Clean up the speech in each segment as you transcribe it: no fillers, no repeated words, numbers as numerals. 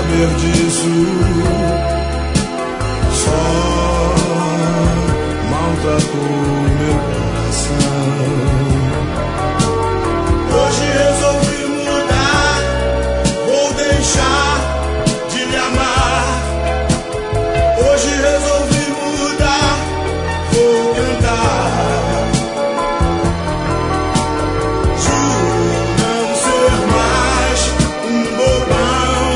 perdiço, só maltratou meu coração. Hoje resolvi mudar, vou deixar de lhe amar. Hoje resolvi mudar, vou cantar. Juro não ser mais um bobão.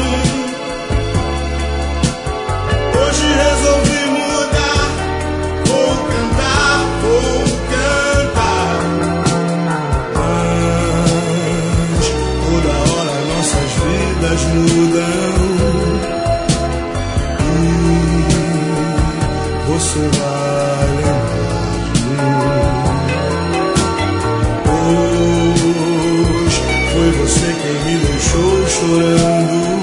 Hoje resolvi mudar, vou cantar, vou cantar. Mas toda hora nossas vidas mudam. Você vai lembrar de mim. Pois foi você quem me deixou chorando.